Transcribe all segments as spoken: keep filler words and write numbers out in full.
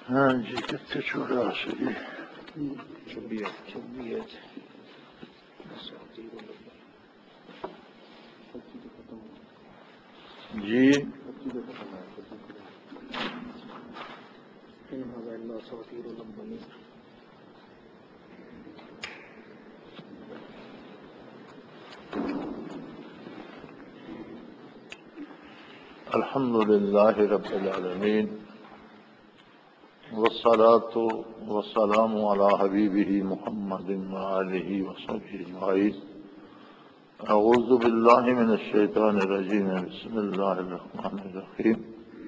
ہاں جی کتنے چھوڑا سکے چھبیس چھبیس جی الحمد للہ رب العالمین والصلاة والسلام علی حبیبہ محمد وآلہ وصحبہ اجمعین اعوذ باللہ من الشیطان الرجیم بسم اللہ الرحمن الرحیم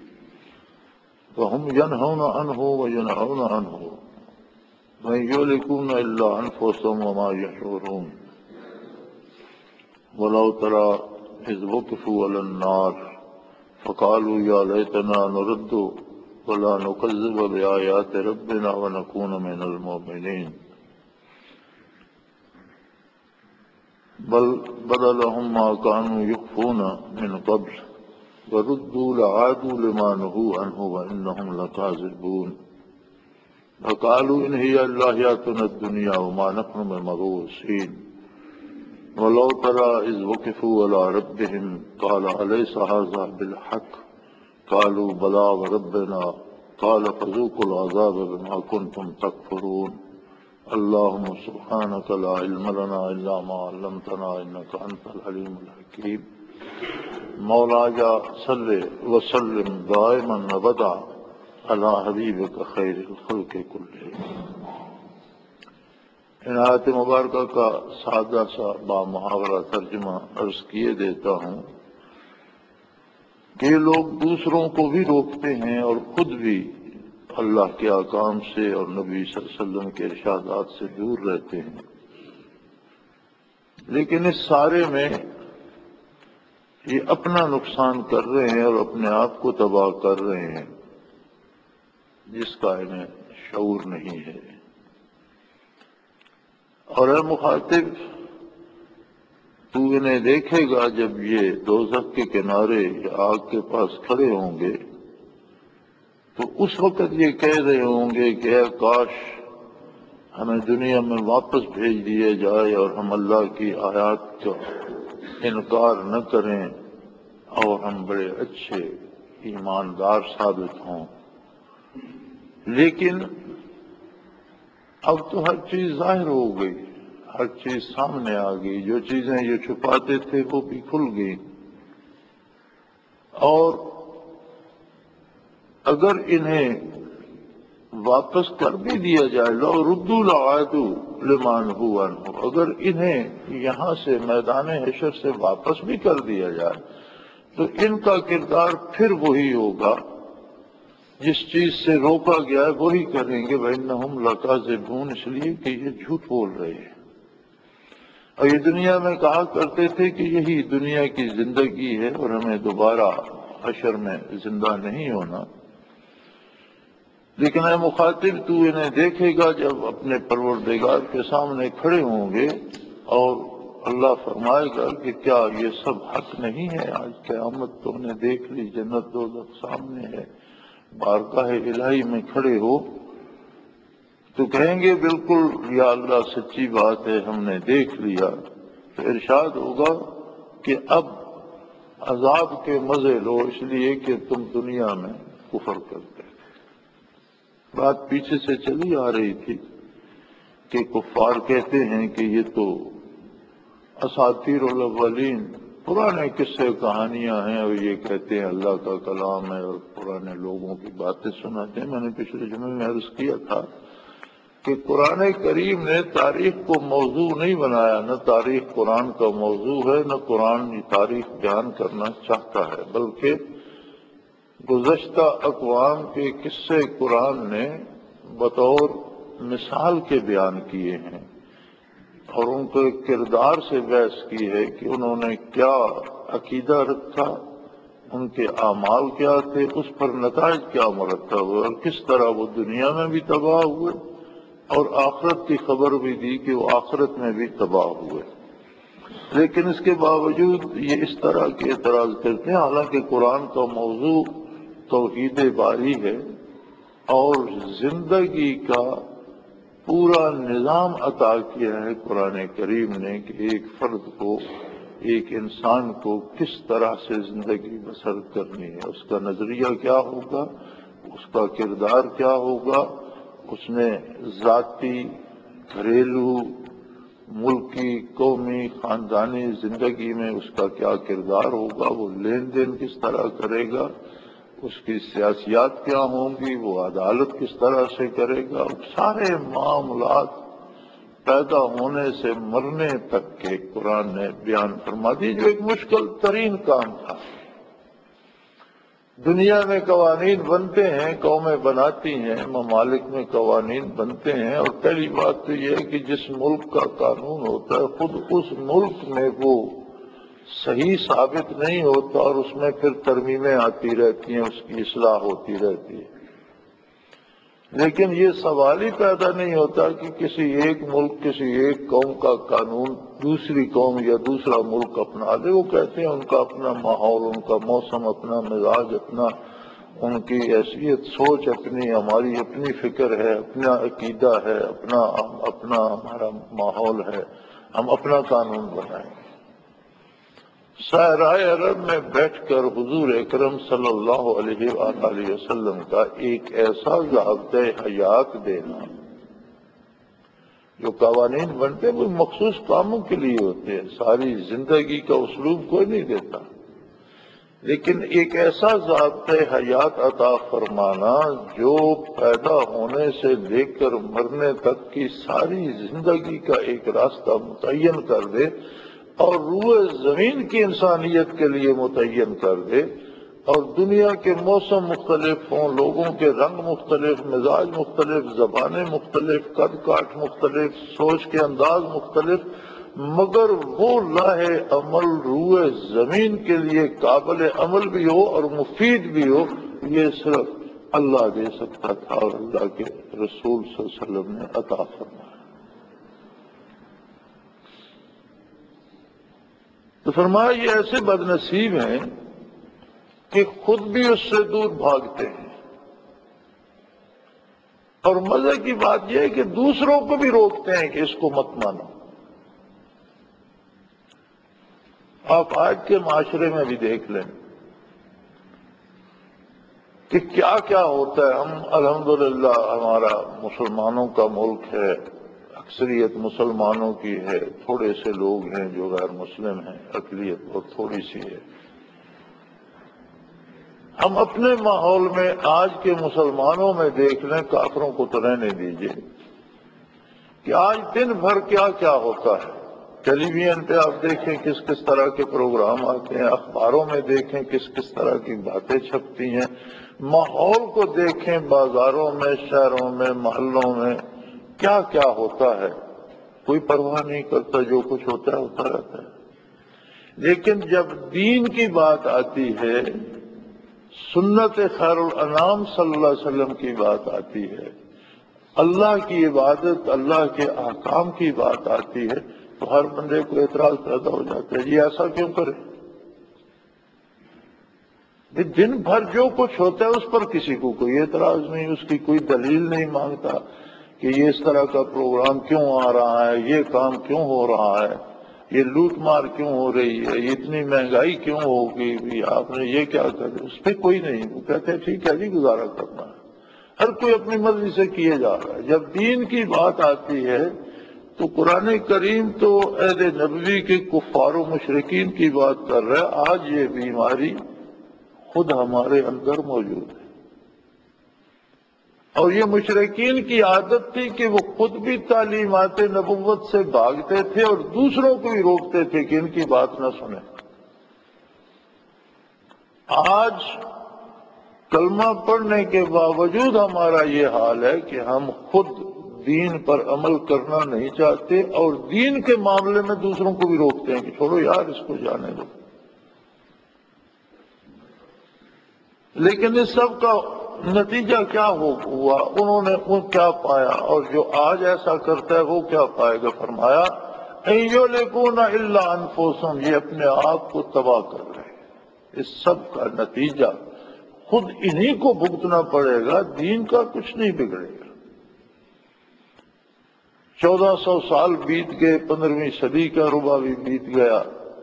وهم ينهون عنه وينهون عنه وإن يهلكون إلا أنفسهم وما يشعرون ولو ترى إذ وقفوا على النار فقالوا يا ليتنا نرد ولا نكذب بآيات ربنا ونكون من المؤمنين بل بدا لهم ما كانوا يخفون من قبل وردوا لعادوا لما نهوا عنه وإنهم لكاذبون وقالوا إن هي إلا حياتنا الدنيا وما نحن بمبعوثين ولو ترى إذ وقفوا على ربهم قال أليس هذا بالحق قالوا بلى وربنا قال فذوقوا العذاب بما كنتم تكفرون اللهم سبحانك لا علم لنا إلا ما علمتنا إنك أنت العليم الحكيم مولانا صل وسلم دائما ابدا على حبیبک خیر الخلق کلہم۔ عنایت مبارکہ کا سادہ سا بامحاورہ ترجمہ عرض کیے دیتا ہوں کہ لوگ دوسروں کو بھی روکتے ہیں اور خود بھی اللہ کے احکام سے اور نبی صلی اللہ علیہ وسلم کے ارشادات سے دور رہتے ہیں، لیکن اس سارے میں یہ اپنا نقصان کر رہے ہیں اور اپنے آپ کو تباہ کر رہے ہیں جس کا انہیں شعور نہیں ہے۔ اور اے مخاطب، تو انہیں دیکھے گا جب یہ دوزخ کے کنارے یا آگ کے پاس کھڑے ہوں گے تو اس وقت یہ کہہ رہے ہوں گے کہ اے کاش ہمیں دنیا میں واپس بھیج دیا جائے اور ہم اللہ کی آیات کا انکار نہ کریں اور ہم بڑے اچھے ایماندار ثابت ہوں۔ لیکن اب تو ہر چیز ظاہر ہو گئی، ہر چیز سامنے آ گئی، جو چیزیں یہ چھپاتے تھے وہ بھی کھل گئی، اور اگر انہیں واپس کر بھی دیا جائے لو ردوا لعادوا لما نہوا عنہ، اگر انہیں یہاں سے میدان حشر سے واپس بھی کر دیا جائے تو ان کا کردار پھر وہی ہوگا، جس چیز سے روکا گیا ہے وہی کریں گے۔ وَإِنَّهُمْ لَكَاذِبُونَ، اس لیے کہ یہ جھوٹ بول رہے ہیں، اور یہ دنیا میں کہا کرتے تھے کہ یہی دنیا کی زندگی ہے اور ہمیں دوبارہ حشر میں زندہ نہیں ہونا۔ لیکن اے مخاطب، تو انہیں دیکھے گا جب اپنے پروردگار کے سامنے کھڑے ہوں گے اور اللہ فرمائے گا کہ کیا یہ سب حق نہیں ہے؟ آج قیامت تو نے دیکھ لی، جنت دوزخ سامنے ہے، بارگاہ الہی میں کھڑے ہو تو کہیں گے بالکل یا اللہ سچی بات ہے، ہم نے دیکھ لیا۔ تو ارشاد ہوگا کہ اب عذاب کے مزے لو، اس لیے کہ تم دنیا میں کفر کرتے تھے۔ بات پیچھے سے چلی آ رہی تھی کہ کفار کہتے ہیں کہ یہ تو اساطیر الاولین، پرانے قصے کہانیاں ہیں، اور یہ کہتے ہیں اللہ کا کلام ہے اور پرانے لوگوں کی باتیں سناتے ہیں۔ میں نے پچھلے جمعے میں عرض کیا تھا کہ قرآن کریم نے تاریخ کو موضوع نہیں بنایا، نہ تاریخ قرآن کا موضوع ہے، نہ قرآن یہ تاریخ بیان کرنا چاہتا ہے، بلکہ گزشتہ اقوام کے قصے قرآن نے بطور مثال کے بیان کیے ہیں اور ان کے کردار سے بحث کی ہے کہ انہوں نے کیا عقیدہ رکھا، ان کے اعمال کیا تھے، اس پر نتائج کیا مرتب ہوئے اور کس طرح وہ دنیا میں بھی تباہ ہوئے، اور آخرت کی خبر بھی دی کہ وہ آخرت میں بھی تباہ ہوئے۔ لیکن اس کے باوجود یہ اس طرح کے اعتراض کرتے ہیں، حالانکہ قرآن کا موضوع توحید باری ہے اور زندگی کا پورا نظام عطا کیا ہے قرآن کریم نے کہ ایک فرد کو، ایک انسان کو کس طرح سے زندگی بسر کرنی ہے، اس کا نظریہ کیا ہوگا، اس کا کردار کیا ہوگا، اس نے ذاتی، گھریلو، ملکی، قومی، خاندانی زندگی میں اس کا کیا کردار ہوگا، وہ لین دین کس طرح کرے گا، اس کی سیاسیات کیا ہوں گی، وہ عدالت کس طرح سے کرے گا، سارے معاملات پیدا ہونے سے مرنے تک کے قرآن نے بیان فرما دی، جو ایک مشکل ترین کام تھا۔ دنیا میں قوانین بنتے ہیں، قومیں بناتی ہیں، ممالک میں قوانین بنتے ہیں، اور پہلی بات تو یہ ہے کہ جس ملک کا قانون ہوتا ہے خود اس ملک میں وہ صحیح ثابت نہیں ہوتا، اور اس میں پھر ترمیمیں آتی رہتی ہیں، اس کی اصلاح ہوتی رہتی ہے۔ لیکن یہ سوال ہی پیدا نہیں ہوتا کہ کسی ایک ملک، کسی ایک قوم کا قانون دوسری قوم یا دوسرا ملک اپنا لے۔ وہ کہتے ہیں ان کا اپنا ماحول، ان کا موسم، اپنا مزاج، اپنا ان کی حیثیت، سوچ اپنی، ہماری اپنی فکر ہے، اپنا عقیدہ ہے، اپنا اپنا ہمارا ماحول ہے، ہم اپنا قانون بنائیں گے۔ صحرائے عرب میں بیٹھ کر حضور اکرم صلی اللہ علیہ وآلہ وسلم کا ایک ایسا ضابطۂ حیات دینا، جو قوانین بنتے وہ مخصوص کاموں کے لیے ہوتے ہیں، ساری زندگی کا اسلوب کوئی نہیں دیتا، لیکن ایک ایسا ضابطۂ حیات عطا فرمانا جو پیدا ہونے سے لے کر مرنے تک کی ساری زندگی کا ایک راستہ متعین کر دے، اور روئے زمین کی انسانیت کے لیے متعین کر دے، اور دنیا کے موسم مختلف ہوں، لوگوں کے رنگ مختلف، مزاج مختلف، زبانیں مختلف، قد کاٹ مختلف، سوچ کے انداز مختلف، مگر وہ لاہ عمل روئے زمین کے لیے قابل عمل بھی ہو اور مفید بھی ہو، یہ صرف اللہ دے سکتا تھا، اور اللہ کے رسول صلی اللہ علیہ وسلم نے عطا فرمایا۔ تو فرمایا یہ ایسے بد نصیب ہیں کہ خود بھی اس سے دور بھاگتے ہیں، اور مزے کی بات یہ ہے کہ دوسروں کو بھی روکتے ہیں کہ اس کو مت مانو۔ آپ آج کے معاشرے میں بھی دیکھ لیں کہ کیا کیا ہوتا ہے۔ ہم الحمدللہ ہمارا مسلمانوں کا ملک ہے، اکثریت مسلمانوں کی ہے، تھوڑے سے لوگ ہیں جو غیر مسلم ہیں، اقلیت بہت تھوڑی سی ہے۔ ہم اپنے ماحول میں آج کے مسلمانوں میں دیکھ لیں، کافروں کو تو رہنے دیجیے، کہ آج دن بھر کیا کیا ہوتا ہے۔ ٹیلی ویژن پہ آپ دیکھیں کس کس طرح کے پروگرام آتے ہیں، اخباروں میں دیکھیں کس کس طرح کی باتیں چھپتی ہیں، ماحول کو دیکھیں بازاروں میں، شہروں میں، محلوں میں کیا کیا ہوتا ہے۔ کوئی پرواہ نہیں کرتا، جو کچھ ہوتا ہے ہوتا رہتا ہے۔ لیکن جب دین کی بات آتی ہے، سنت خیر الانام صلی اللہ علیہ وسلم کی بات آتی ہے، اللہ کی عبادت، اللہ کے احکام کی بات آتی ہے، تو ہر بندے کو اعتراض پیدا ہو جاتا ہے، یہ ایسا کیوں کرے؟ دن بھر جو کچھ ہوتا ہے اس پر کسی کو کوئی اعتراض نہیں، اس کی کوئی دلیل نہیں مانگتا کہ یہ اس طرح کا پروگرام کیوں آ رہا ہے، یہ کام کیوں ہو رہا ہے، یہ لوٹ مار کیوں ہو رہی ہے، یہ اتنی مہنگائی کیوں ہوگی، آپ نے یہ کیا کر، اس پہ کوئی نہیں۔ وہ کہتے ہیں ٹھیک ہے جی، گزارا کرنا ہے، ہر کوئی اپنی مرضی سے کیے جا رہا ہے۔ جب دین کی بات آتی ہے تو قرآن کریم تو عہد نبوی کے کفار و مشرکین کی بات کر رہا ہے۔ آج یہ بیماری خود ہمارے اندر موجود ہے، اور یہ مشرکین کی عادت تھی کہ وہ خود بھی تعلیمات نبوت سے بھاگتے تھے اور دوسروں کو بھی روکتے تھے کہ ان کی بات نہ سنیں۔ آج کلمہ پڑھنے کے باوجود ہمارا یہ حال ہے کہ ہم خود دین پر عمل کرنا نہیں چاہتے، اور دین کے معاملے میں دوسروں کو بھی روکتے ہیں کہ چھوڑو یار، اس کو جانے دو۔ لیکن اس سب کا نتیجہ کیا ہوا؟ انہوں نے ان کیا پایا، اور جو آج ایسا کرتا ہے وہ کیا پائے گا؟ فرمایا اَن یُہْلِکُونَ إِلَّا أَنفُسَهُمْ، یہ اپنے آپ کو تباہ کر رہے ہیں۔ اس سب کا نتیجہ خود انہی کو بھگتنا پڑے گا، دین کا کچھ نہیں بگڑے گا۔ چودہ سو سال بیت گئے، پندرہویں صدی کا ربع بھی بیت گیا،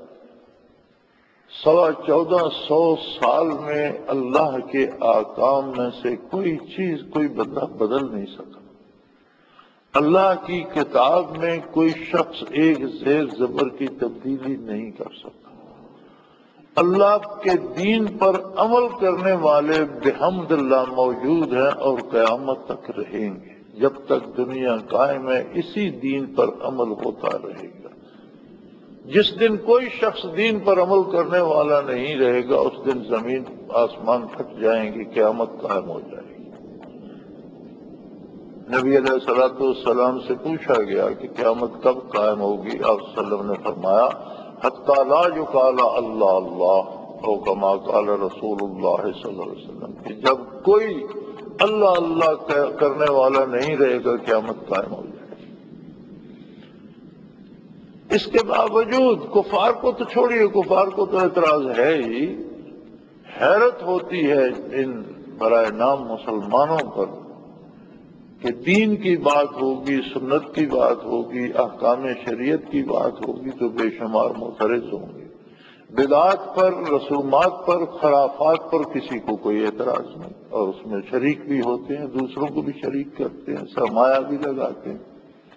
سوا چودہ سو سال میں اللہ کے احکام میں سے کوئی چیز کوئی بندہ بدل نہیں سکا۔ اللہ کی کتاب میں کوئی شخص ایک زیر زبر کی تبدیلی نہیں کر سکتا۔ اللہ کے دین پر عمل کرنے والے بحمد اللہ موجود ہیں اور قیامت تک رہیں گے۔ جب تک دنیا قائم ہے اسی دین پر عمل ہوتا رہے گا۔ جس دن کوئی شخص دین پر عمل کرنے والا نہیں رہے گا اس دن زمین آسمان پھٹ جائیں گی، قیامت قائم ہو جائے گی۔ نبی علیہ الصلوۃ والسلام سے پوچھا گیا کہ قیامت کب قائم ہوگی؟ آپ صلی اللہ علیہ وسلم نے فرمایا حتی لا یقال اللہ اللہ، او کما قال رسول اللہ صلی اللہ علیہ وسلم، کہ جب کوئی اللہ اللہ کرنے والا نہیں رہے گا قیامت قائم ہو جائے گی۔ اس کے باوجود کفار کو تو چھوڑیے، کفار کو تو اعتراض ہے ہی، حیرت ہوتی ہے ان برائے نام مسلمانوں پر کہ دین کی بات ہوگی، سنت کی بات ہوگی، احکام شریعت کی بات ہوگی تو بے شمار معترض ہوں گے۔ بدعات پر، رسومات پر، خرافات پر کسی کو کوئی اعتراض نہیں، اور اس میں شریک بھی ہوتے ہیں، دوسروں کو بھی شریک کرتے ہیں، سرمایہ بھی لگاتے ہیں۔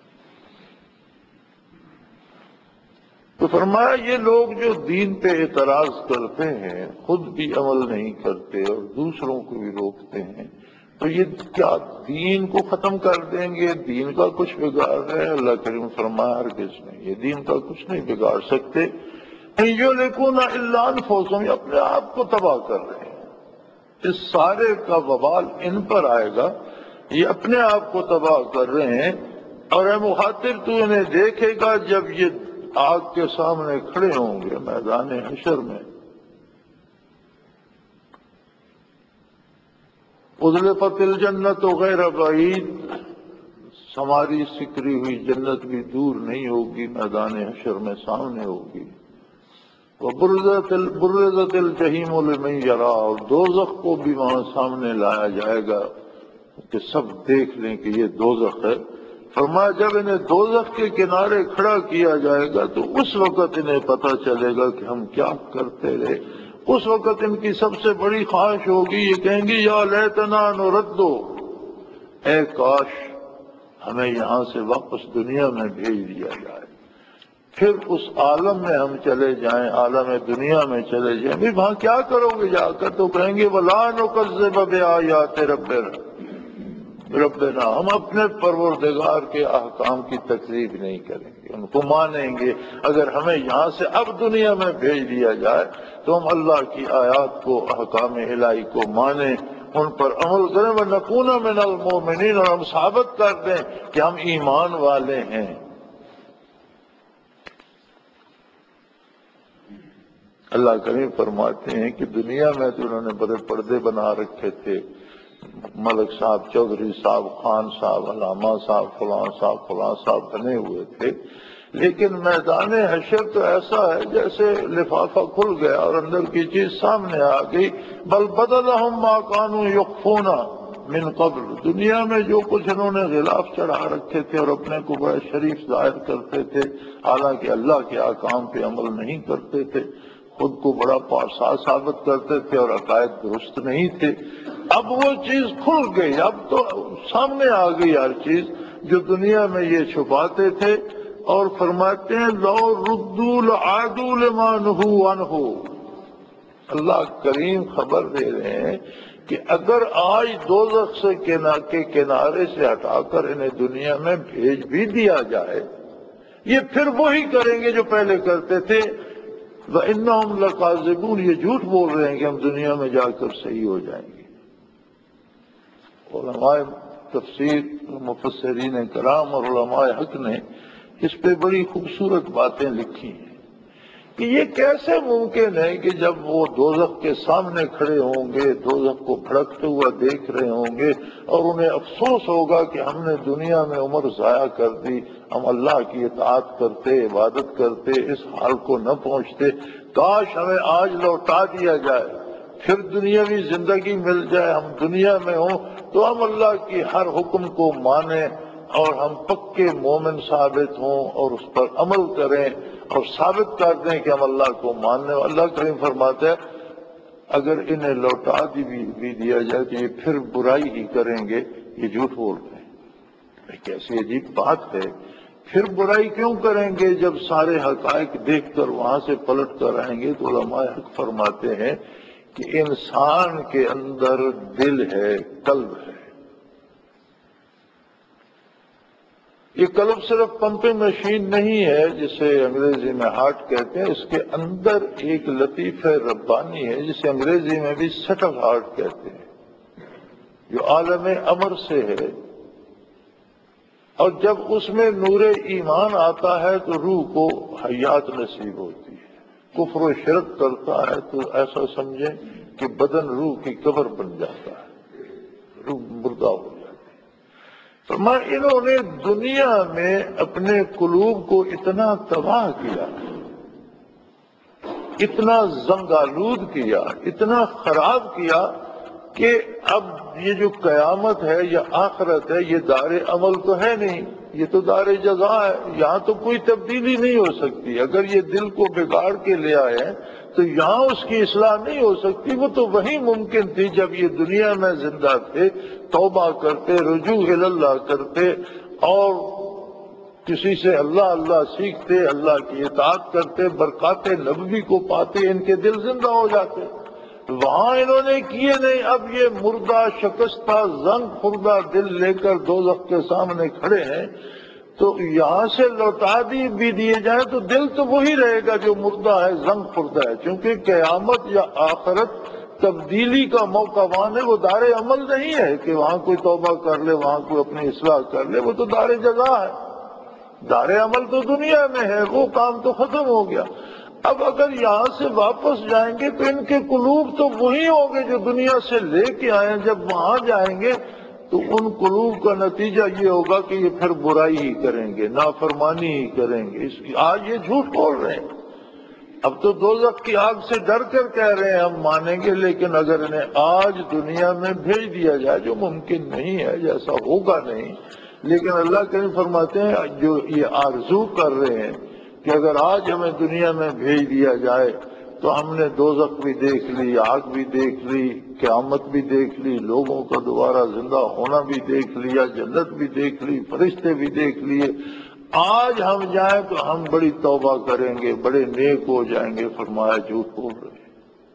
تو فرمایا یہ لوگ جو دین پہ اعتراض کرتے ہیں خود بھی عمل نہیں کرتے اور دوسروں کو بھی روکتے ہیں، تو یہ کیا دین کو ختم کر دیں گے؟ دین کا کچھ بگاڑ رہے ہیں؟ اللہ کریم فرمایا ہرگز نہیں، یہ دین کا کچھ نہیں بگاڑ سکتے۔ یہلکون الا انفسہم، یہ اپنے آپ کو تباہ کر رہے ہیں، اس سارے کا وبال ان پر آئے گا، یہ اپنے آپ کو تباہ کر رہے ہیں۔ اور اے مخاطب تو انہیں دیکھے گا جب یہ آگ کے سامنے کھڑے ہوں گے میدان حشر میں، ازلفت الجنت غیر بعید، ہماری سکری ہوئی جنت بھی دور نہیں ہوگی، میدان حشر میں سامنے ہوگی۔ وبرزت برزت الجحیم لمن یرا، اور دوزخ کو بھی وہاں سامنے لایا جائے گا کہ سب دیکھ لیں کہ یہ دوزخ ہے۔ فرمایا جب انہیں دوزخ کے کنارے کھڑا کیا جائے گا تو اس وقت انہیں پتہ چلے گا کہ ہم کیا کرتے رہے۔ اس وقت ان کی سب سے بڑی خواہش ہوگی، یہ کہیں گے یا لیتنا نردو، اے کاش ہمیں یہاں سے واپس دنیا میں بھیج دیا جائے، پھر اس عالم میں ہم چلے جائیں، عالم دنیا میں چلے جائیں۔ بھی وہاں کیا کرو گے جا کر؟ تو کہیں گے وَلَا نُكَذِّبَ بِآيَاتِ رَبِّنَا ربنا، ہم اپنے پروردگار کے احکام کی تکذیب نہیں کریں گے، ان کو مانیں گے۔ اگر ہمیں یہاں سے اب دنیا میں بھیج دیا جائے تو ہم اللہ کی آیات کو، احکام الہی کو مانیں، ان پر عمل کریں، وَنَكُونَ مِنَ الْمُؤْمِنِينَ، اور ہم ثابت کر دیں کہ ہم ایمان والے ہیں۔ اللہ کریم فرماتے ہیں کہ دنیا میں تو انہوں نے بڑے پردے بنا رکھے تھے، ملک صاحب، چودھری صاحب، خان صاحب، علامہ صاحب، فلاں صاحب، فلاں صاحب بنے ہوئے تھے، لیکن میدان حشر تو ایسا ہے جیسے لفافہ کھل گیا اور اندر کی چیز سامنے آ گئی۔ بل بدلہم ما کانوا یخفون من قبل، دنیا میں جو کچھ انہوں نے غلاف چڑھا رکھے تھے اور اپنے کو بڑے شریف ظاہر کرتے تھے، حالانکہ اللہ کے احکام پہ عمل نہیں کرتے تھے، خود کو بڑا پارسا ثابت کرتے تھے اور عقائد درست نہیں تھے، اب وہ چیز کھل گئی، اب تو سامنے آ گئی ہر چیز جو دنیا میں یہ چھپاتے تھے۔ اور فرماتے ہیں لو ردوا لعادوا لما نہوا عنہ، اللہ کریم خبر دے رہے ہیں کہ اگر آج دوزخ سے کے کنارے سے ہٹا کر انہیں دنیا میں بھیج بھی دیا جائے، یہ پھر وہی کریں گے جو پہلے کرتے تھے۔ وَإِنَّهُمْ لَكَاذِبُونَ، یہ جھوٹ بول رہے ہیں کہ ہم دنیا میں جا کر صحیح ہو جائیں گے۔ علماء تفسیر، مفسرین کرام اور علماء حق نے اس پہ بڑی خوبصورت باتیں لکھی ہیں کہ یہ کیسے ممکن ہے کہ جب وہ دوزخ کے سامنے کھڑے ہوں گے، دوزخ کو بھڑکتے ہوا دیکھ رہے ہوں گے اور انہیں افسوس ہوگا کہ ہم نے دنیا میں عمر ضائع کر دی، ہم اللہ کی اطاعت کرتے، عبادت کرتے، اس حال کو نہ پہنچتے، کاش ہمیں آج لوٹا دیا جائے، پھر دنیاوی زندگی مل جائے، ہم دنیا میں ہوں تو ہم اللہ کی ہر حکم کو مانیں اور ہم پکے مومن ثابت ہوں اور اس پر عمل کریں اور ثابت کر دیں کہ ہم اللہ کو ماننے. اللہ کریم فرماتا ہے اگر انہیں لوٹا دی بھی, بھی دیا جائے تو یہ پھر برائی ہی کریں گے، یہ جھوٹ بول رہے ہیں. ایک ایسی عجیب بات ہے، پھر برائی کیوں کریں گے جب سارے حقائق دیکھ کر وہاں سے پلٹ کر آئیں گے. تو علماء حق فرماتے ہیں کہ انسان کے اندر دل ہے، قلب ہے. یہ قلب صرف پمپنگ مشین نہیں ہے جسے انگریزی میں ہارٹ کہتے ہیں، اس کے اندر ایک لطیفہ ربانی ہے جسے انگریزی میں بھی سٹل ہارٹ کہتے ہیں، جو عالم امر سے ہے. اور جب اس میں نور ایمان آتا ہے تو روح کو حیات نصیب ہوتی ہے. کفر و شرک کرتا ہے تو ایسا سمجھیں کہ بدن روح کی قبر بن جاتا ہے، روح مردہ ہو جاتی ہے. فرمایا انہوں نے دنیا میں اپنے قلوب کو اتنا تباہ کیا، اتنا زنگآلود کیا، اتنا خراب کیا کہ اب یہ جو قیامت ہے یا آخرت ہے یہ دار عمل تو ہے نہیں، یہ تو دار جزا ہے. یہاں تو کوئی تبدیلی نہیں ہو سکتی. اگر یہ دل کو بگاڑ کے لے آئے تو یہاں اس کی اصلاح نہیں ہو سکتی. وہ تو وہی ممکن تھی جب یہ دنیا میں زندہ تھے، توبہ کرتے، رجوع اللہ کرتے اور کسی سے اللہ اللہ سیکھتے، اللہ کی اطاعت کرتے، برکات نبوی کو پاتے، ان کے دل زندہ ہو جاتے. وہاں انہوں نے کیے نہیں. اب یہ مردہ شکستہ زنگ خوردہ دل لے کر دوزخ کے سامنے کھڑے ہیں تو یہاں سے لوٹا دی بھی دیے جائیں تو دل تو وہی رہے گا جو مردہ ہے، زنگ خوردہ ہے. چونکہ قیامت یا آخرت تبدیلی کا موقع وہاں ہے، وہ دار عمل نہیں ہے کہ وہاں کوئی توبہ کر لے، وہاں کوئی اپنی اصلاح کر لے. وہ تو دار جزا ہے. دار عمل تو دنیا میں ہے، وہ کام تو ختم ہو گیا. اب اگر یہاں سے واپس جائیں گے تو ان کے قلوب تو وہی ہوں گے جو دنیا سے لے کے آئے. جب وہاں جائیں گے تو ان قلوب کا نتیجہ یہ ہوگا کہ یہ پھر برائی ہی کریں گے، نافرمانی ہی کریں گے. اس کی آج یہ جھوٹ بول رہے ہیں. اب تو دوزخ کی آگ سے ڈر کر کہہ رہے ہیں ہم مانیں گے، لیکن اگر انہیں آج دنیا میں بھیج دیا جائے، جو ممکن نہیں ہے، جیسا ہوگا نہیں، لیکن اللہ کریم فرماتے ہیں جو یہ آرزو کر رہے ہیں کہ اگر آج ہمیں دنیا میں بھیج دیا جائے تو ہم نے دوزخ بھی دیکھ لی، آگ بھی دیکھ لی، قیامت بھی دیکھ لی، لوگوں کا دوبارہ زندہ ہونا بھی دیکھ لیا، جنت بھی دیکھ لی، فرشتے بھی دیکھ لیے. آج ہم جائیں تو ہم بڑی توبہ کریں گے، بڑے نیک ہو جائیں گے. فرمایا جھوٹ بول رہے ہیں.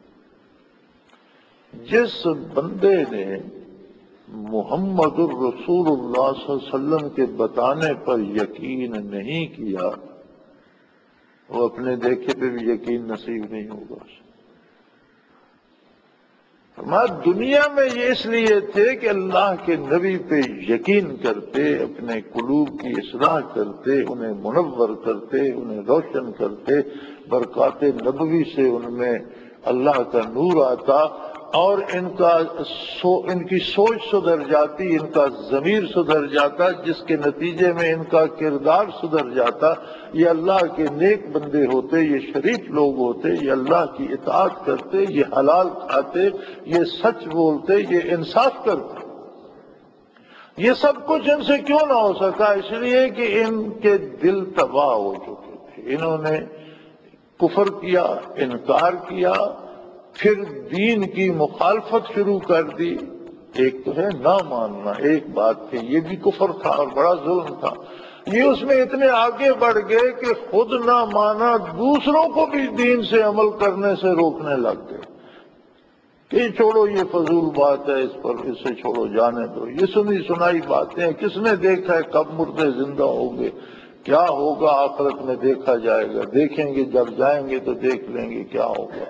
جس بندے نے محمد الرسول اللہ صلی اللہ علیہ وسلم کے بتانے پر یقین نہیں کیا، وہ اپنے دیکھے پہ بھی یقین نصیب نہیں ہوگا. ہمارا دنیا میں یہ اس لیے تھے کہ اللہ کے نبی پہ یقین کرتے، اپنے قلوب کی اصلاح کرتے، انہیں منور کرتے، انہیں روشن کرتے، برکات نبوی سے ان میں اللہ کا نور آتا اور ان کا سو ان کی سوچ سدھر جاتی، ان کا ضمیر سدھر جاتا، جس کے نتیجے میں ان کا کردار سدھر جاتا. یہ اللہ کے نیک بندے ہوتے، یہ شریف لوگ ہوتے، یہ اللہ کی اطاعت کرتے، یہ حلال کھاتے، یہ سچ بولتے، یہ انصاف کرتے. یہ سب کچھ ان سے کیوں نہ ہو سکا؟ اس لیے کہ ان کے دل تباہ ہو چکے تھے. انہوں نے کفر کیا، انکار کیا، پھر دین کی مخالفت شروع کر دی. ایک تو ہے نہ ماننا، ایک بات تھی، یہ بھی کفر تھا اور بڑا ظلم تھا. یہ اس میں اتنے آگے بڑھ گئے کہ خود نہ مانا، دوسروں کو بھی دین سے عمل کرنے سے روکنے لگ گئے کہ چھوڑو یہ فضول بات ہے، اس پر اسے چھوڑو، جانے دو، یہ سنی سنائی باتیں، کس نے دیکھا ہے کب مردے زندہ ہوں گے، کیا ہوگا آخرت میں دیکھا جائے گا، دیکھیں گے جب جائیں گے تو دیکھ لیں گے کیا ہوگا.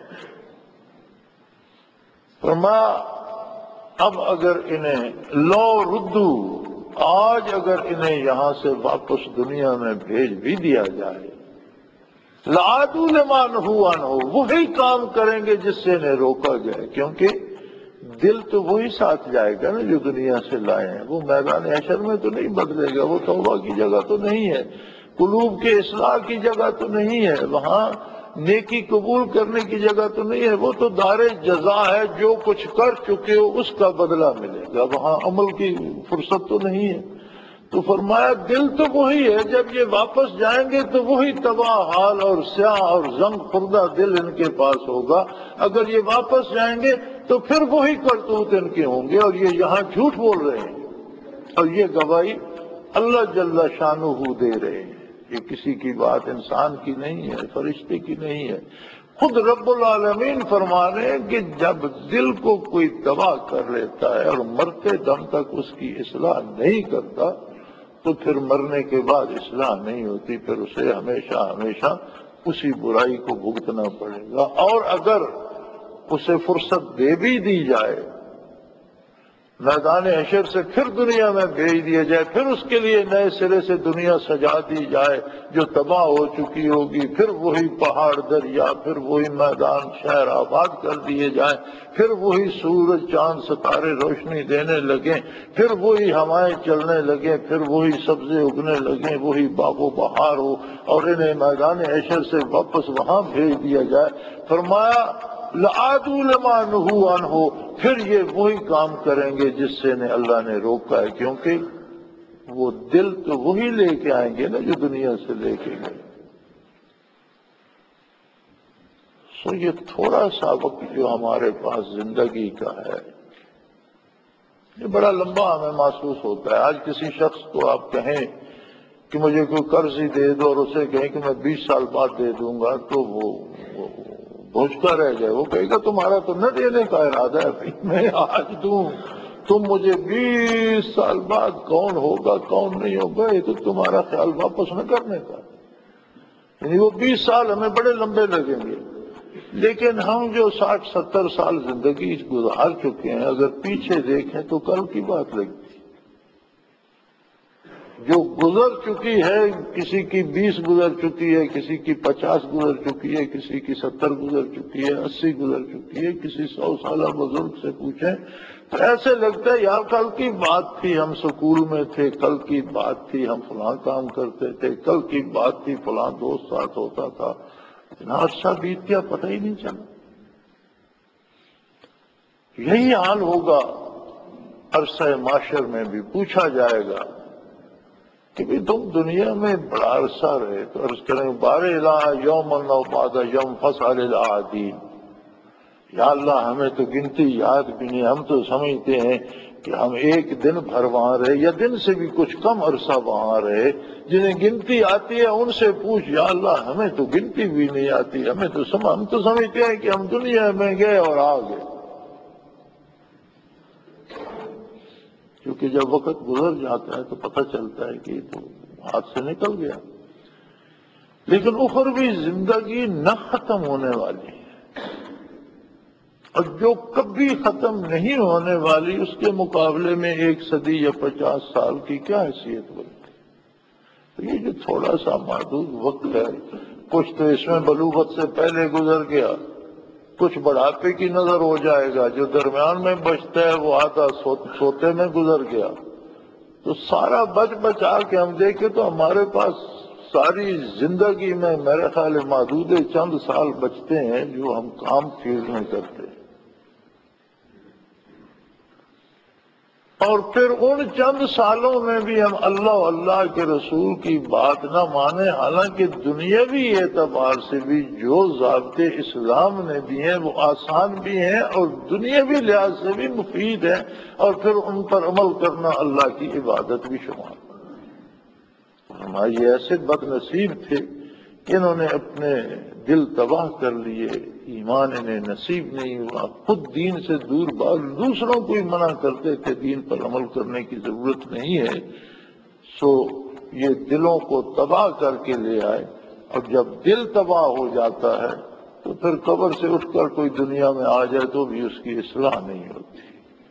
فرمایا اب اگر انہیں لو ردو، آج اگر انہیں یہاں سے واپس دنیا میں بھیج بھی دیا جائے، لعادوا لما نہوا عنہ، وہی کام کریں گے جس سے انہیں روکا گیا. کیونکہ دل تو وہی ساتھ جائے گا نا جو دنیا سے لائے ہیں. وہ میدان حشر میں تو نہیں بدلے گا، وہ توبہ کی جگہ تو نہیں ہے، قلوب کے اصلاح کی جگہ تو نہیں ہے. وہاں نیکی قبول کرنے کی جگہ تو نہیں ہے، وہ تو دار جزا ہے، جو کچھ کر چکے ہو اس کا بدلہ ملے گا، وہاں عمل کی فرصت تو نہیں ہے۔ تو فرمایا دل تو وہی ہے، جب یہ واپس جائیں گے تو وہی تباہ حال اور سیاہ اور زنگ خوردہ دل ان کے پاس ہوگا، اگر یہ واپس جائیں گے تو پھر وہی کرتوت ان کے ہوں گے، اور یہ یہاں جھوٹ بول رہے ہیں، اور یہ گواہی اللہ جل شانہ دے رہے ہیں، یہ کسی کی بات انسان کی نہیں ہے، فرشتے کی نہیں ہے، خود رب العالمین فرما رہے ہیں کہ جب دل کو کوئی تباہ کر لیتا ہے اور مرتے دم تک اس کی اصلاح نہیں کرتا تو پھر مرنے کے بعد اصلاح نہیں ہوتی، پھر اسے ہمیشہ ہمیشہ اسی برائی کو بھگتنا پڑے گا۔ اور اگر اسے فرصت دے بھی دی جائے، میدان حشر سے پھر دنیا میں بھیج دیا جائے، پھر اس کے لیے نئے سرے سے دنیا سجا دی جائے جو تباہ ہو چکی ہوگی، پھر وہی پہاڑ دریا، پھر وہی میدان شہر آباد کر دیے جائیں، پھر وہی سورج چاند ستارے روشنی دینے لگیں، پھر وہی ہوائیں چلنے لگیں، پھر وہی سبزے اگنے لگیں، وہی باغ و بہار ہو، اور انہیں میدان حشر سے واپس وہاں بھیج دیا جائے، فرمایا لَعَادُوا لِمَا نُهُوا عَنْهُ، پھر یہ وہی کام کریں گے جس سے نے اللہ نے روکا ہے، کیونکہ وہ دل تو وہی لے کے آئیں گے نا جو دنیا سے لے کے گئے۔ سو یہ تھوڑا سا وقت جو ہمارے پاس زندگی کا ہے یہ بڑا لمبا ہمیں محسوس ہوتا ہے۔ آج کسی شخص کو آپ کہیں کہ مجھے کوئی قرض ہی دے دو اور اسے کہیں کہ میں بیس سال بعد دے دوں گا تو وہ بھوجتا رہ جائے، وہ کہے گا تمہارا تو نہ دینے کا ارادہ ہے بھائی، میں آج دوں تم مجھے بیس سال بعد کون ہوگا کون نہیں ہوگا یہ تو تمہارا خیال واپس نہ کرنے کا، یعنی وہ بیس سال ہمیں بڑے لمبے لگیں گے، لیکن ہم جو ساٹھ ستر سال زندگی گزار چکے ہیں اگر پیچھے دیکھیں تو کل کی بات لگتی، جو گزر چکی ہے، کسی کی بیس گزر چکی ہے، کسی کی پچاس گزر چکی ہے، کسی کی ستر گزر چکی ہے، اسی گزر چکی ہے، کسی سو سالہ بزرگ سے پوچھیں تو ایسے لگتا ہے یار کل کی بات تھی ہم سکول میں تھے، کل کی بات تھی ہم فلاں کام کرتے تھے، کل کی بات تھی فلاں دوست ساتھ ہوتا تھا، اتنا عرصہ بیت گیا پتہ ہی نہیں چلا۔ یہی حال ہوگا عرصہ معاشر میں بھی، پوچھا جائے گا کہ بھی تم دنیا میں بڑا عرصہ رہے تو عرض کریں بار الہ یوم و بعد یوم فاسأل العادین، یا اللہ ہمیں تو گنتی یاد بھی نہیں، ہم تو سمجھتے ہیں کہ ہم ایک دن بھر وہاں رہے یا دن سے بھی کچھ کم عرصہ وہاں رہے، جنہیں گنتی آتی ہے ان سے پوچھ یا اللہ ہمیں تو گنتی بھی نہیں آتی، ہمیں تو سم... ہم تو سمجھتے ہیں کہ ہم دنیا میں گئے اور آ گئے، کیونکہ جب وقت گزر جاتا ہے تو پتہ چلتا ہے کہ تو ہاتھ سے نکل گیا۔ لیکن اخروی زندگی نہ ختم ہونے والی ہے، اور جو کبھی ختم نہیں ہونے والی اس کے مقابلے میں ایک صدی یا پچاس سال کی کیا حیثیت بنتی ہے۔ تو یہ جو تھوڑا سا محدود وقت ہے، کچھ تو اس میں بلوغت سے پہلے گزر گیا، کچھ بڑھاپے کی نظر ہو جائے گا، جو درمیان میں بچتا ہے وہ آدھا سوتے میں گزر گیا، تو سارا بچ بچا کے ہم دیکھیں تو ہمارے پاس ساری زندگی میں میرے خیال محدود چند سال بچتے ہیں جو ہم کام فیلڈ میں کرتے ہیں، اور پھر ان چند سالوں میں بھی ہم اللہ اللہ کے رسول کی بات نہ مانیں، حالانکہ دنیاوی اعتبار سے بھی جو ضابطے اسلام نے دیے ہیں وہ آسان بھی ہیں اور دنیاوی لحاظ سے بھی مفید ہیں، اور پھر ان پر عمل کرنا اللہ کی عبادت بھی شمار۔ ہمارے ایسے بد نصیب تھے کہ انہوں نے اپنے دل تباہ کر لیے، ایمان انہیں نصیب نہیں ہوا، خود دین سے دور بھاگ، دوسروں کو ہی منع کرتے تھے دین پر عمل کرنے کی ضرورت نہیں ہے، سو یہ دلوں کو تباہ کر کے لے آئے، اور جب دل تباہ ہو جاتا ہے تو پھر قبر سے اٹھ کر کوئی دنیا میں آ جائے تو بھی اس کی اصلاح نہیں ہوتی۔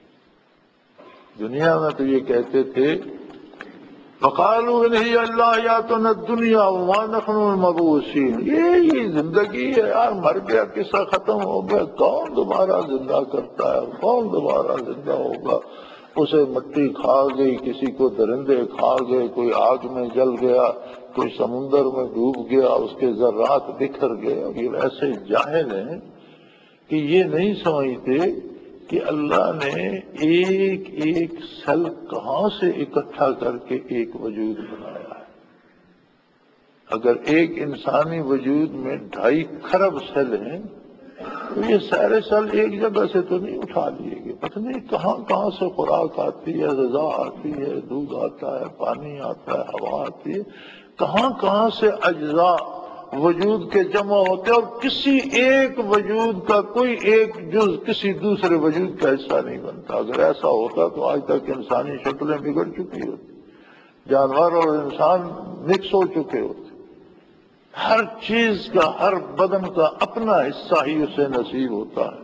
دنیا میں تو یہ کہتے تھے فقالوا ان هي الا حیاتنا الدنیا وما نحن المبعوثین، یہ زندگی ہے یار، مر گیا قصہ ختم ہو گیا، کون دوبارہ زندہ کرتا ہے، کون دوبارہ زندہ ہوگا، اسے مٹی کھا گئی، کسی کو درندے کھا گئے، کوئی آگ میں جل گیا، کوئی سمندر میں ڈوب گیا، اس کے ذرات بکھر گئے۔ اور یہ ایسے جاہل ہیں کہ یہ نہیں سمجھتے کہ اللہ نے ایک ایک سیل کہاں سے اکٹھا کر کے ایک وجود بنایا ہے۔ اگر ایک انسانی وجود میں ڈھائی کھرب سیل ہیں تو یہ سارے سیل ایک جگہ سے تو نہیں اٹھا لیے گئے، پتہ نہیں کہاں کہاں سے خوراک آتی ہے، غذا آتی ہے، دودھ آتا ہے، پانی آتا ہے، ہوا آتی ہے، کہاں کہاں سے اجزاء وجود کے جمع ہوتے ہیں، اور کسی ایک وجود کا کوئی ایک جز کسی دوسرے وجود کا حصہ نہیں بنتا۔ اگر ایسا ہوتا تو آج تک انسانی شکلیں بگڑ چکی ہوتی، جانور اور انسان مکس ہو چکے ہوتے۔ ہر چیز کا، ہر بدن کا اپنا حصہ ہی اسے نصیب ہوتا ہے۔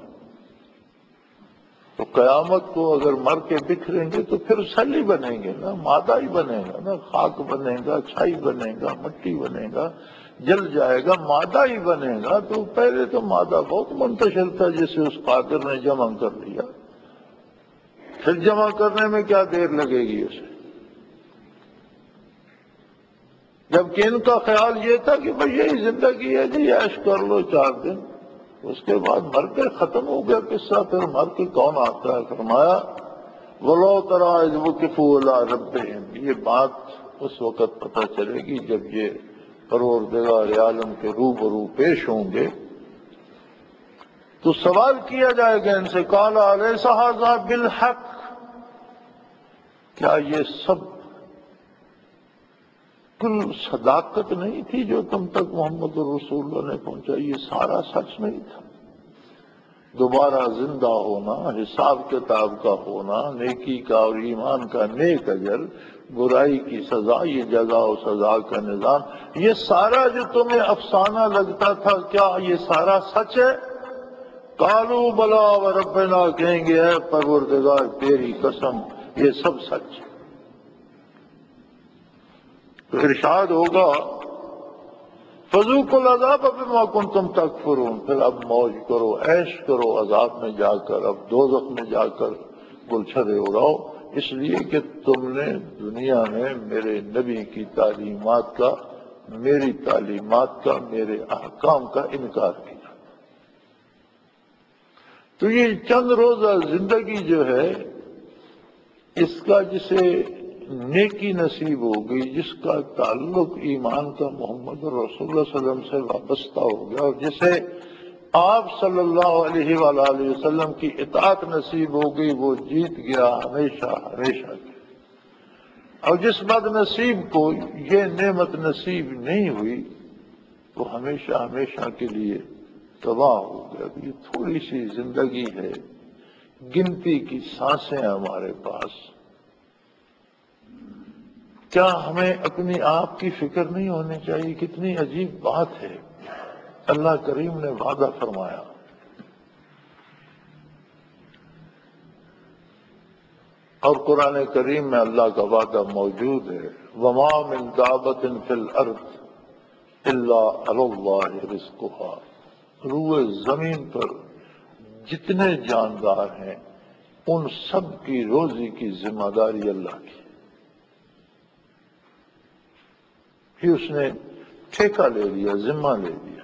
تو قیامت کو اگر مر کے بکھریں گے تو پھر سیل ہی بنیں گے نا، مادہ ہی بنے گا نا، خاک بنے گا، چھائی بنے گا، مٹی بنے گا، جل جائے گا، مادہ ہی بنے گا۔ تو پہلے تو مادہ بہت منتشر تھا جسے اس قادر نے جمع کر لیا، پھر جمع کرنے میں کیا دیر لگے گی اسے؟ جبکہ ان کا خیال یہ تھا کہ بھئی یہی زندگی ہے جی، عیش کر لو چار دن، اس کے بعد مر کے ختم ہو گیا قصہ، پھر مر کے کون آتا ہے؟ فرمایا وَلَوْ تَرَىٰ إِذْ وُقِفُوا عَلَىٰ رَبِّهِمْ، یہ بات اس وقت پتہ چلے گی جب یہ پروردگار عالم کے روبرو پیش ہوں گے تو سوال کیا جائے گا ان سے، قَالَ أَلَيْسَ هَٰذَا بِالْحَقِّ، کیا یہ سب کل صداقت نہیں تھی جو تم تک محمد رسول اللہ نے پہنچا؟ یہ سارا سچ نہیں تھا؟ دوبارہ زندہ ہونا، حساب کتاب کا ہونا، نیکی کا اور ایمان کا نیک اجر، برائی کی سزا، یہ جزا و سزا کا نظام، یہ سارا جو تمہیں افسانہ لگتا تھا کیا یہ سارا سچ ہے؟ قالوا بلا وربنا، کہیں گے اے پروردگار تیری قسم یہ سب سچ ہے۔ تو ارشاد ہوگا فذوقوا العذاب بما کنتم تکفرون، پھر اب موج کرو، عیش کرو عذاب میں جا کر، اب دوزخ میں جا کر گلچھرے اڑاؤ، اس لیے کہ تم نے دنیا میں میرے نبی کی تعلیمات کا، میری تعلیمات کا، میرے احکام کا انکار کیا۔ تو یہ چند روزہ زندگی جو ہے اس کا جسے نیکی نصیب ہو گئی، جس کا تعلق ایمان کا محمد رسول اللہ صلی اللہ علیہ وسلم سے وابستہ ہو گیا، اور جسے آپ صلی اللہ علیہ وآلہ وسلم کی اطاعت نصیب ہو گئی، وہ جیت گیا ہمیشہ ہمیشہ کی۔ اور جس بد نصیب کو یہ نعمت نصیب نہیں ہوئی وہ ہمیشہ ہمیشہ کے لیے تباہ ہو گیا۔ یہ تھوڑی سی زندگی ہے، گنتی کی سانسیں ہمارے پاس، کیا ہمیں اپنی آپ کی فکر نہیں ہونی چاہیے؟ کتنی عجیب بات ہے، اللہ کریم نے وعدہ فرمایا، اور قرآن کریم میں اللہ کا وعدہ موجود ہے، وَمَا مِن دَابَّةٍ فِي الْأَرْضِ إِلَّا عَلَى اللَّهِ رِزْقُهَا، روئے زمین پر جتنے جاندار ہیں ان سب کی روزی کی ذمہ داری اللہ کی، پھر اس نے ٹھیکہ لے لیا، ذمہ لے لیا۔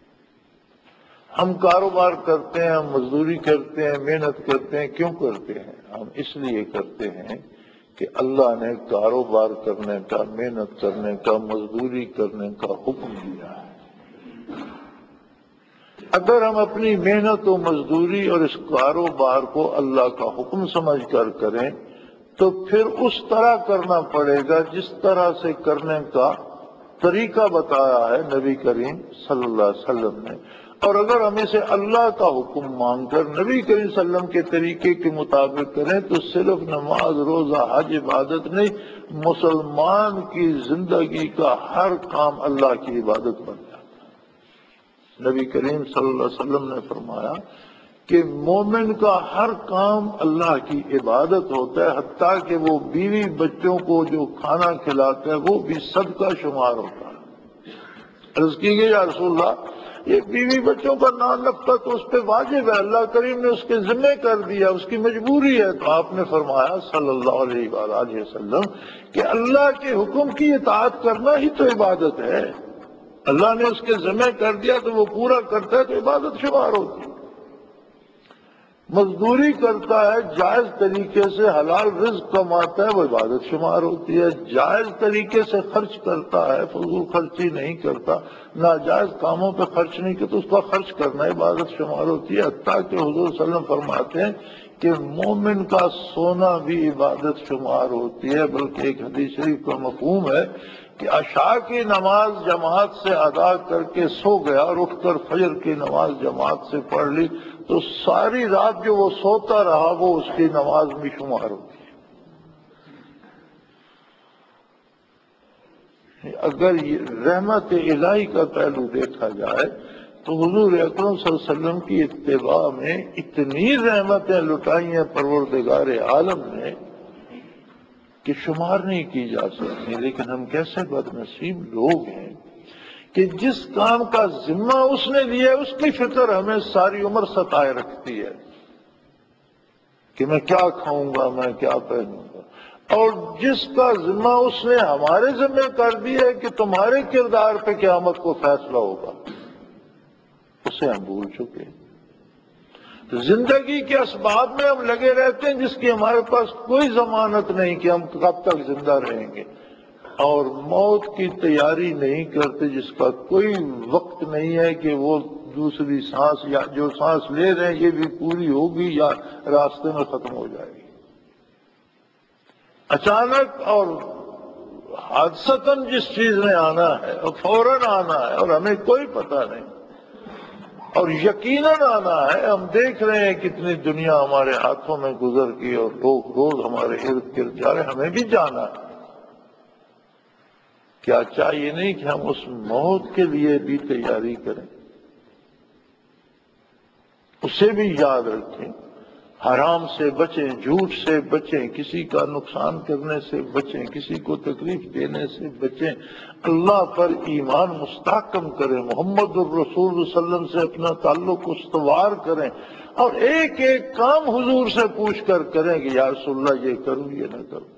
ہم کاروبار کرتے ہیں، ہم مزدوری کرتے ہیں، محنت کرتے ہیں، کیوں کرتے ہیں؟ ہم اس لیے کرتے ہیں کہ اللہ نے کاروبار کرنے کا، محنت کرنے کا، مزدوری کرنے کا حکم دیا ہے۔ اگر ہم اپنی محنت و مزدوری اور اس کاروبار کو اللہ کا حکم سمجھ کر کریں تو پھر اس طرح کرنا پڑے گا جس طرح سے کرنے کا طریقہ بتایا ہے نبی کریم صلی اللہ علیہ وسلم نے۔ اور اگر ہم اسے اللہ کا حکم مان کر نبی کریم صلی اللہ علیہ وسلم کے طریقے کے مطابق کریں تو صرف نماز، روزہ، حج عبادت نہیں، مسلمان کی زندگی کا ہر کام اللہ کی عبادت بن جاتا ہے۔ نبی کریم صلی اللہ علیہ وسلم نے فرمایا کہ مومن کا ہر کام اللہ کی عبادت ہوتا ہے، حتیٰ کہ وہ بیوی بچوں کو جو کھانا کھلاتا ہے وہ بھی صدقہ شمار ہوتا ہے۔ عرض کی گئی یا رسول اللہ یہ بیوی بچوں کا نان نفقہ تو اس پہ واجب ہے، اللہ کریم نے اس کے ذمہ کر دیا، اس کی مجبوری ہے۔ تو آپ نے فرمایا صلی اللہ علیہ وآلہ وسلم کہ اللہ کے حکم کی اطاعت کرنا ہی تو عبادت ہے، اللہ نے اس کے ذمہ کر دیا تو وہ پورا کرتا ہے تو عبادت شمار ہوتی ہے۔ مزدوری کرتا ہے، جائز طریقے سے حلال رزق کماتا ہے، وہ عبادت شمار ہوتی ہے۔ جائز طریقے سے خرچ کرتا ہے، فضول خرچی نہیں کرتا، ناجائز کاموں پہ خرچ نہیں کرتا، اس کا خرچ کرنا عبادت شمار ہوتی ہے۔ حتیٰ کہ حضور صلی اللہ علیہ وسلم فرماتے ہیں کہ مومن کا سونا بھی عبادت شمار ہوتی ہے، بلکہ ایک حدیث شریف کا مفہوم ہے کہ عشاء کی نماز جماعت سے ادا کر کے سو گیا اور اٹھ کر فجر کی نماز جماعت سے پڑھ لی تو ساری رات جو وہ سوتا رہا وہ اس کی نماز میں شمار ہوتی ہے۔ اگر یہ رحمت الہی کا پہلو دیکھا جائے تو حضور اکرم صلی اللہ علیہ وسلم کی اتباع میں اتنی رحمتیں لٹائی ہیں پروردگار عالم نے کہ شمار نہیں کی جا سکتی۔ لیکن ہم کیسے بد نصیب لوگ ہیں کہ جس کام کا ذمہ اس نے لیا اس کی فکر ہمیں ساری عمر ستائے رکھتی ہے کہ میں کیا کھاؤں گا، میں کیا پہنوں گا، اور جس کا ذمہ اس نے ہمارے ذمہ کر دیا ہے کہ تمہارے کردار پہ قیامت کو فیصلہ ہوگا، اسے ہم بھول چکے۔ زندگی کے اسباب میں ہم لگے رہتے ہیں جس کی ہمارے پاس کوئی ضمانت نہیں کہ ہم کب تک زندہ رہیں گے، اور موت کی تیاری نہیں کرتے جس کا کوئی وقت نہیں ہے کہ وہ دوسری سانس یا جو سانس لے رہے ہیں یہ بھی پوری ہوگی یا راستے میں ختم ہو جائے گی۔ اچانک اور حادثتاً جس چیز نے آنا ہے اور فوراً آنا ہے اور ہمیں کوئی پتہ نہیں، اور یقیناً آنا ہے۔ ہم دیکھ رہے ہیں کتنی دنیا ہمارے ہاتھوں میں گزر گئی اور لوگ روز ہمارے ارد گرد جا رہے ہیں، ہمیں بھی جانا ہے۔ کیا چاہیے نہیں کہ ہم اس موت کے لیے بھی تیاری کریں، اسے بھی یاد رکھیں، حرام سے بچیں، جھوٹ سے بچیں، کسی کا نقصان کرنے سے بچیں، کسی کو تکلیف دینے سے بچیں، اللہ پر ایمان مستحکم کریں، محمد الرسول صلی اللہ علیہ وسلم سے اپنا تعلق استوار کریں، اور ایک ایک کام حضور سے پوچھ کر کریں کہ یا رسول اللہ یہ کروں یہ نہ کروں۔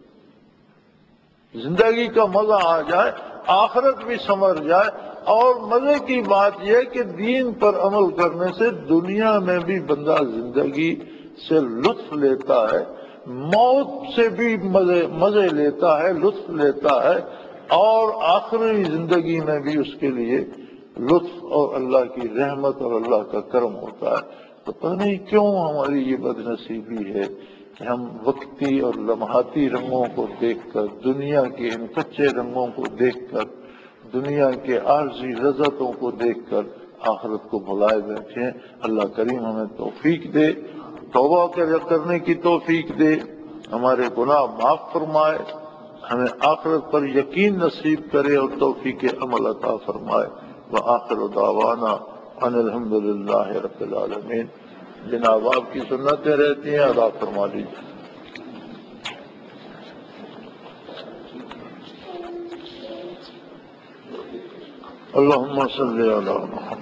زندگی کا مزہ آ جائے، آخرت بھی سنور جائے، اور مزے کی بات یہ ہے کہ دین پر عمل کرنے سے دنیا میں بھی بندہ زندگی سے لطف لیتا ہے، موت سے بھی مزے مزے لیتا ہے، لطف لیتا ہے، اور آخری زندگی میں بھی اس کے لیے لطف اور اللہ کی رحمت اور اللہ کا کرم ہوتا ہے۔ تو پتہ نہیں کیوں ہماری یہ بد نصیبی ہے کہ ہم وقتی اور لمحاتی رنگوں کو دیکھ کر، دنیا کے ان کچے رنگوں کو دیکھ کر، دنیا کے عارضی لذتوں کو دیکھ کر آخرت کو بھلائے بیٹھے ہیں۔ اللہ کریم ہمیں توفیق دے، توبہ کرنے کی توفیق دے، ہمارے گناہ معاف فرمائے، ہمیں آخرت پر یقین نصیب کرے اور توفیق عمل عطا فرمائے۔ وآخر دعوانا ان الحمدللہ رب العالمین۔ جناب آپ کی سنتیں رہتی ہیں، ادا فرما لیجیے۔ اللہم صلی علی محمد